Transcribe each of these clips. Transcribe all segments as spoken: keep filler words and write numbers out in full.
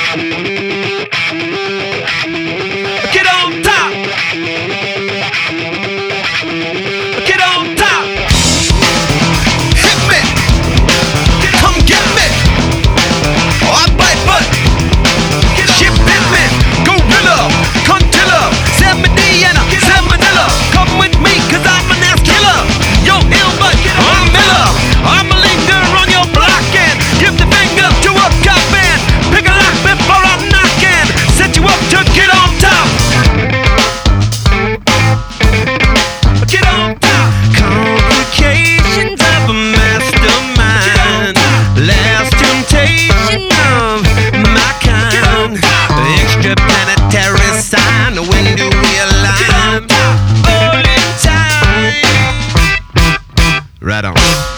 Get on top. Get on top. Hit me. Come get me. Oh, I bite butt. Shit bit me. Gorilla. Contilla. San Medina. San Manila. Come with me, cause I'm an ass killer. Yo, ill butt. I'm Miller. I'm a linger on your block and give the finger to a cop man. Pick a lock before I'm knocking. Set you up to get on top. Get on top. Complications of a mastermind. Last temptation of my kind. Extraplanetary sign. When do we align? All in time. Right on.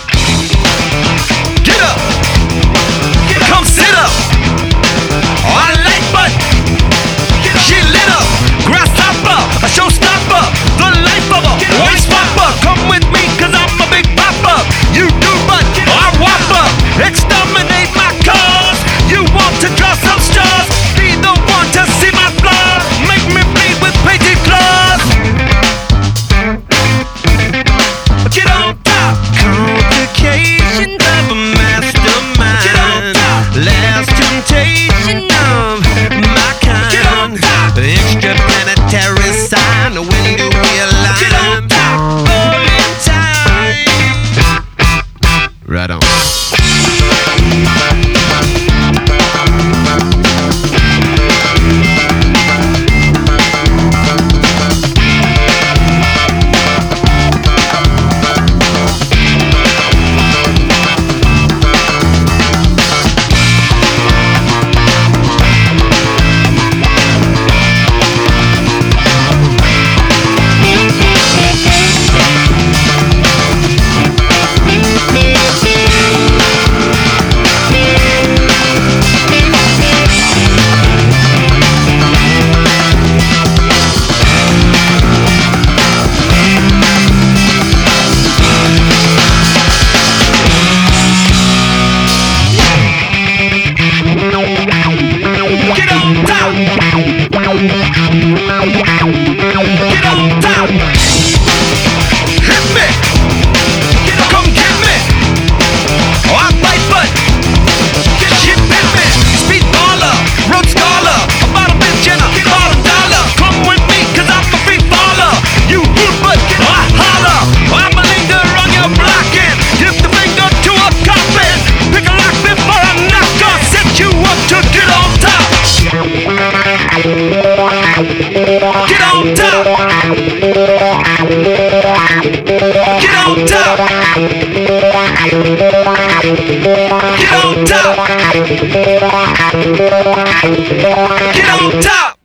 Get up. Come sit up. Oh, I like butt. She lit up. Grasshopper. A showstopper. The life of a white spopper. Come with me, cause I'm a big popper. You do butt. I whopper. Exterminate my cars. You want to draw some stars. Be the one to see my flaws. Make me bleed with painted claws. Get on top. Complications of a mastermind. Get on top. Last temptation of my kind. Get on top. Extraplanetary sign. When do we align? Get on top. All in time. Right on. Get on top. Hit me. Come get me. Oh, I bite butt. Shit bit me. Speed baller. Road scholar. About a bitch and a bottom dollar. Come with me, cause I'm a free faller. You rude butt. Oh, I holler. I'm a linger on your block and give the finger to a cop and pick a lock before I knock on. Set you up to get on top. Get on top. Get on top. Get on top. Get on top.